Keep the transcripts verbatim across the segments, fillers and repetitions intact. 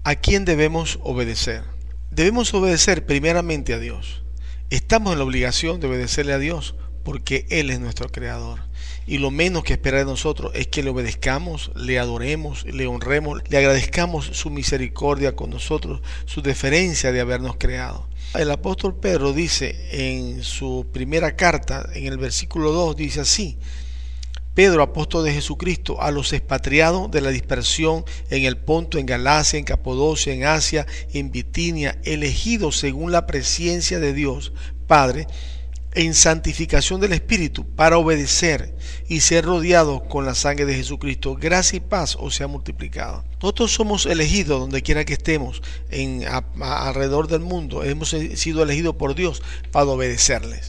¿A quién debemos obedecer? Debemos obedecer primeramente a Dios. Estamos en la obligación de obedecerle a Dios porque Él es nuestro creador. Y lo menos que espera de nosotros es que le obedezcamos, le adoremos, le honremos, le agradezcamos su misericordia con nosotros, su deferencia de habernos creado. El apóstol Pedro dice en su primera carta, en el versículo dos, dice así: Pedro, apóstol de Jesucristo, a los expatriados de la dispersión en el Ponto, en Galacia, en Capadocia, en Asia, en Bitinia, elegidos según la presencia de Dios Padre, en santificación del Espíritu, para obedecer y ser rodeados con la sangre de Jesucristo, gracia y paz os sea multiplicado. Nosotros somos elegidos donde quiera que estemos, en, a, a, alrededor del mundo. Hemos sido elegidos por Dios para obedecerles.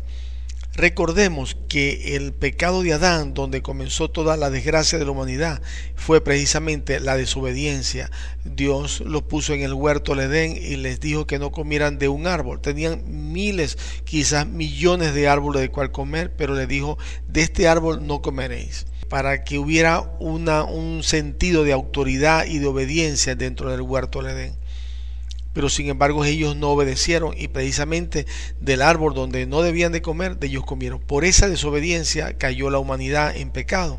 Recordemos que el pecado de Adán, donde comenzó toda la desgracia de la humanidad, fue precisamente la desobediencia. Dios los puso en el huerto del Edén y les dijo que no comieran de un árbol. Tenían miles, quizás millones de árboles de cual comer, pero les dijo: de este árbol no comeréis, para que hubiera una, un sentido de autoridad y de obediencia dentro del huerto del Edén. Pero sin embargo ellos no obedecieron, y precisamente del árbol donde no debían de comer, de ellos comieron. Por esa desobediencia cayó la humanidad en pecado.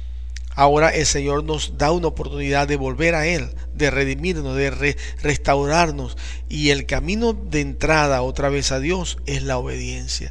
Ahora el Señor nos da una oportunidad de volver a Él, de redimirnos, de re restaurarnos, y el camino de entrada otra vez a Dios es la obediencia.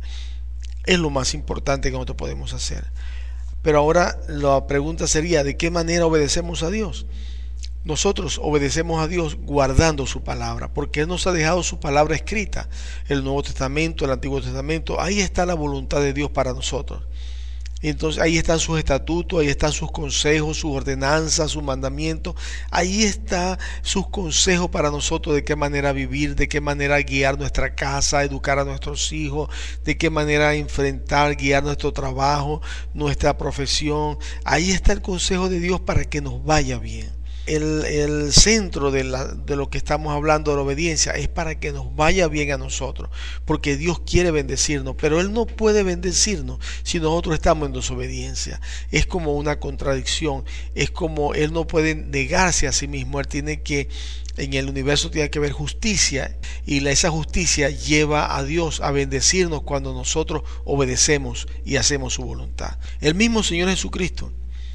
Es lo más importante que nosotros podemos hacer. Pero ahora la pregunta sería: ¿de qué manera obedecemos a Dios? Nosotros obedecemos a Dios guardando su palabra, porque Él nos ha dejado su palabra escrita. El Nuevo Testamento, el Antiguo Testamento, ahí está la voluntad de Dios para nosotros. Entonces ahí están sus estatutos, ahí están sus consejos, sus ordenanzas, sus mandamientos. Ahí está sus consejos para nosotros, de qué manera vivir, de qué manera guiar nuestra casa, educar a nuestros hijos, de qué manera enfrentar, guiar nuestro trabajo, nuestra profesión. Ahí está el consejo de Dios para que nos vaya bien. El, el centro de, la, de lo que estamos hablando de la obediencia es para que nos vaya bien a nosotros, porque Dios quiere bendecirnos, pero Él no puede bendecirnos si nosotros estamos en desobediencia. Es como una contradicción, es como Él no puede negarse a sí mismo. Él tiene que, en el universo tiene que haber justicia, y esa justicia lleva a Dios a bendecirnos cuando nosotros obedecemos y hacemos su voluntad. El mismo Señor Jesucristo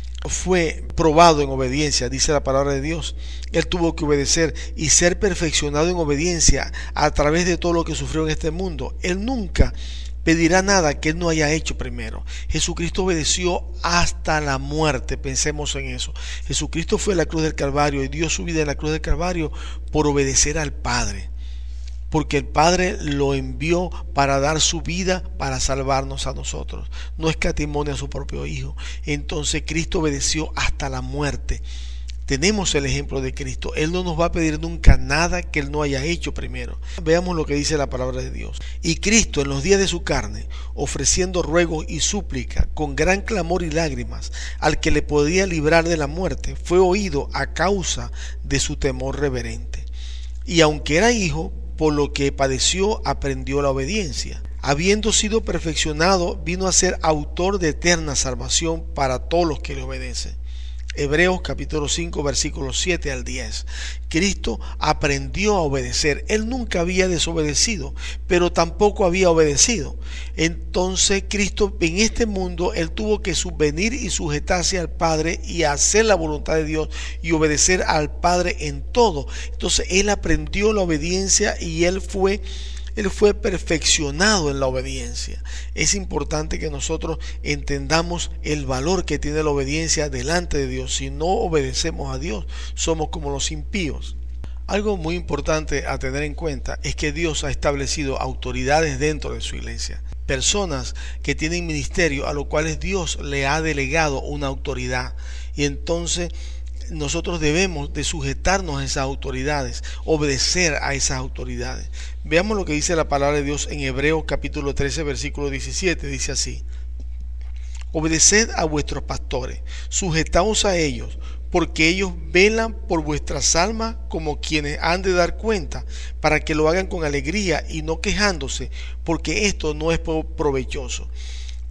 fue probado en obediencia, dice la palabra de Dios. Él tuvo que obedecer y ser perfeccionado en obediencia a través de todo lo que sufrió en este mundo. Él nunca pedirá nada que Él no haya hecho primero. Jesucristo obedeció hasta la muerte. Pensemos en eso. Jesucristo fue a la cruz del Calvario y dio su vida en la cruz del Calvario por obedecer al Padre, porque el Padre lo envió para dar su vida para salvarnos a nosotros. No escatimó a su propio Hijo. Entonces Cristo obedeció hasta la muerte. Tenemos el ejemplo de Cristo. Él no nos va a pedir nunca nada que Él no haya hecho primero. Veamos lo que dice la palabra de Dios. Y Cristo, en los días de su carne, ofreciendo ruegos y súplica con gran clamor y lágrimas al que le podía librar de la muerte, fue oído a causa de su temor reverente. Y aunque era hijo, por lo que padeció, aprendió la obediencia. Habiendo sido perfeccionado, vino a ser autor de eterna salvación para todos los que le obedecen. Hebreos capítulo cinco, versículos siete al diez. Cristo aprendió a obedecer. Él nunca había desobedecido, pero tampoco había obedecido. Entonces Cristo en este mundo, Él tuvo que subvenir y sujetarse al Padre y hacer la voluntad de Dios y obedecer al Padre en todo. Entonces Él aprendió la obediencia y Él fue Él fue perfeccionado en la obediencia. Es importante que nosotros entendamos el valor que tiene la obediencia delante de Dios. Si no obedecemos a Dios, somos como los impíos. Algo muy importante a tener en cuenta es que Dios ha establecido autoridades dentro de su iglesia. Personas que tienen ministerio a los cuales Dios le ha delegado una autoridad. Y entonces nosotros debemos de sujetarnos a esas autoridades, obedecer a esas autoridades. Veamos lo que dice la palabra de Dios en Hebreos capítulo trece, versículo diecisiete. Dice así: obedeced a vuestros pastores, sujetaos a ellos, porque ellos velan por vuestras almas como quienes han de dar cuenta, para que lo hagan con alegría y no quejándose, porque esto no es provechoso.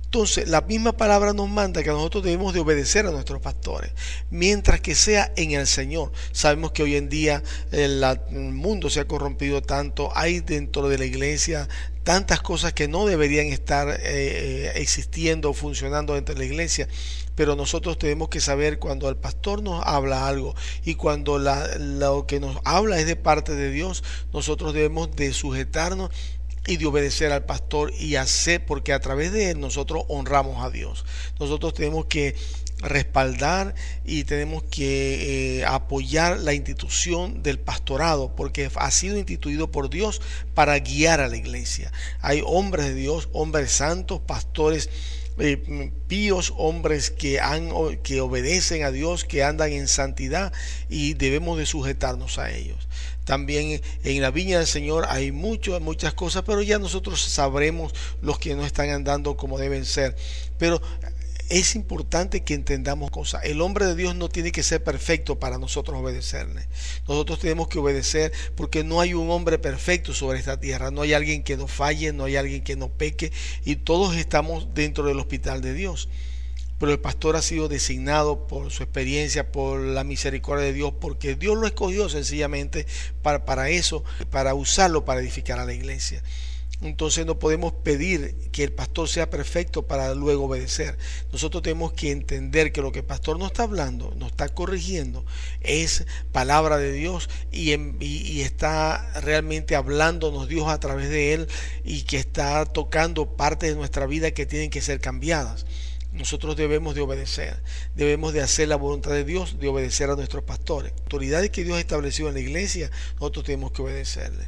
Entonces, la misma palabra nos manda que nosotros debemos de obedecer a nuestros pastores, mientras que sea en el Señor. Sabemos que hoy en día el, la, el mundo se ha corrompido tanto, hay dentro de la iglesia tantas cosas que no deberían estar eh, existiendo o funcionando dentro de la iglesia, pero nosotros tenemos que saber cuando el pastor nos habla algo y cuando la, lo que nos habla es de parte de Dios, nosotros debemos de sujetarnos y de obedecer al pastor y hacer, porque a través de él nosotros honramos a Dios. Nosotros tenemos que respaldar y tenemos que eh, apoyar la institución del pastorado, porque ha sido instituido por Dios para guiar a la iglesia. Hay hombres de Dios, hombres santos, pastores Eh, píos, hombres que, han, que obedecen a Dios, que andan en santidad, y debemos de sujetarnos a ellos. También en la viña del Señor hay mucho, muchas cosas, pero ya nosotros sabremos los que no están andando como deben ser. Pero es importante que entendamos cosas. El hombre de Dios no tiene que ser perfecto para nosotros obedecerle. Nosotros tenemos que obedecer porque no hay un hombre perfecto sobre esta tierra. No hay alguien que no falle, no hay alguien que no peque, y todos estamos dentro del hospital de Dios. Pero el pastor ha sido designado por su experiencia, por la misericordia de Dios, porque Dios lo escogió sencillamente para, para eso, para usarlo para edificar a la iglesia. Entonces no podemos pedir que el pastor sea perfecto para luego obedecer. Nosotros tenemos que entender que lo que el pastor nos está hablando, nos está corrigiendo, es palabra de Dios, y, en, y, y está realmente hablándonos Dios a través de él, y que está tocando partes de nuestra vida que tienen que ser cambiadas. Nosotros debemos de obedecer, debemos de hacer la voluntad de Dios, de obedecer a nuestros pastores. Autoridades que Dios ha establecido en la iglesia, nosotros tenemos que obedecerle.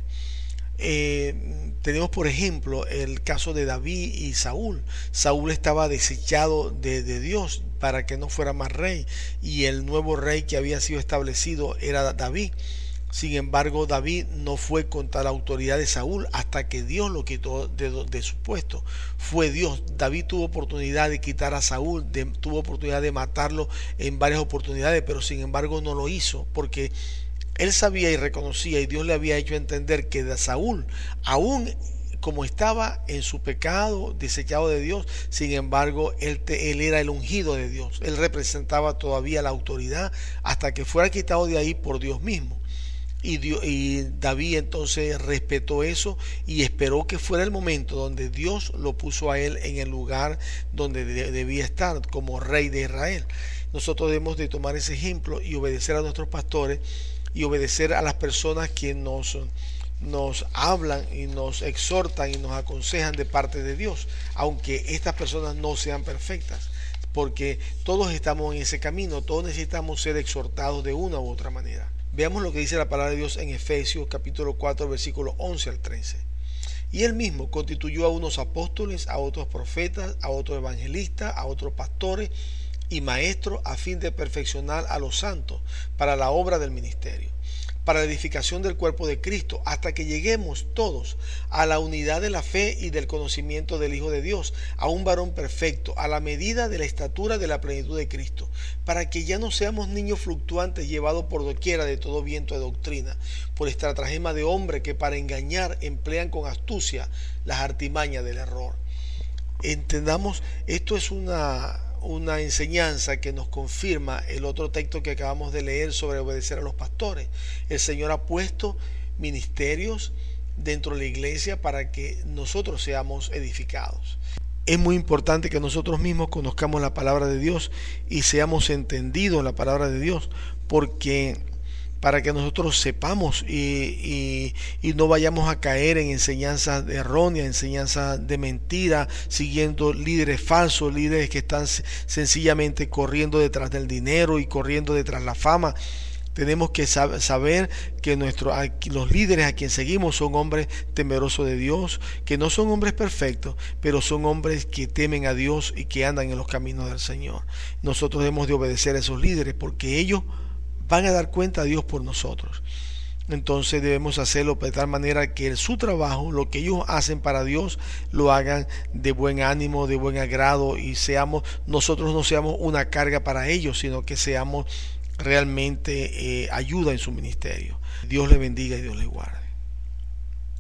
Eh, tenemos por ejemplo el caso de David y Saúl. Saúl estaba desechado de, de Dios para que no fuera más rey, y el nuevo rey que había sido establecido era David. Sin embargo, David no fue contra la autoridad de Saúl hasta que Dios lo quitó de, de su puesto. Fue Dios. David tuvo oportunidad de quitar a Saúl, de, tuvo oportunidad de matarlo en varias oportunidades, pero sin embargo no lo hizo, porque él sabía y reconocía, y Dios le había hecho entender que de Saúl, aún como estaba en su pecado, desechado de Dios, sin embargo, él, te, él era el ungido de Dios. Él representaba todavía la autoridad hasta que fuera quitado de ahí por Dios mismo. Y, Dios, y David entonces respetó eso y esperó que fuera el momento donde Dios lo puso a él en el lugar donde de, debía estar como rey de Israel. Nosotros debemos de tomar ese ejemplo y obedecer a nuestros pastores y obedecer a las personas que nos, nos hablan y nos exhortan y nos aconsejan de parte de Dios, aunque estas personas no sean perfectas, porque todos estamos en ese camino, todos necesitamos ser exhortados de una u otra manera. Veamos lo que dice la palabra de Dios en Efesios capítulo cuatro versículos once al trece. Y él mismo constituyó a unos apóstoles, a otros profetas, a otros evangelistas, a otros pastores y maestros, a fin de perfeccionar a los santos para la obra del ministerio, para la edificación del cuerpo de Cristo, hasta que lleguemos todos a la unidad de la fe y del conocimiento del Hijo de Dios, a un varón perfecto, a la medida de la estatura de la plenitud de Cristo, para que ya no seamos niños fluctuantes llevados por doquiera de todo viento de doctrina, por estratagema de hombre que para engañar emplean con astucia las artimañas del error. Entendamos, esto es una... una enseñanza que nos confirma el otro texto que acabamos de leer sobre obedecer a los pastores. El Señor ha puesto ministerios dentro de la iglesia para que nosotros seamos edificados. Es muy importante que nosotros mismos conozcamos la palabra de Dios y seamos entendidos en la palabra de Dios, porque para que nosotros sepamos y, y, y no vayamos a caer en enseñanzas erróneas, enseñanzas de mentira, siguiendo líderes falsos, líderes que están sencillamente corriendo detrás del dinero y corriendo detrás de la fama. Tenemos que saber que nuestro, los líderes a quien seguimos son hombres temerosos de Dios, que no son hombres perfectos, pero son hombres que temen a Dios y que andan en los caminos del Señor. Nosotros debemos de obedecer a esos líderes porque ellos van a dar cuenta a Dios por nosotros. Entonces debemos hacerlo de tal manera que su trabajo, lo que ellos hacen para Dios, lo hagan de buen ánimo, de buen agrado, y seamos, nosotros no seamos una carga para ellos, sino que seamos realmente eh, ayuda en su ministerio. Dios les bendiga y Dios les guarde.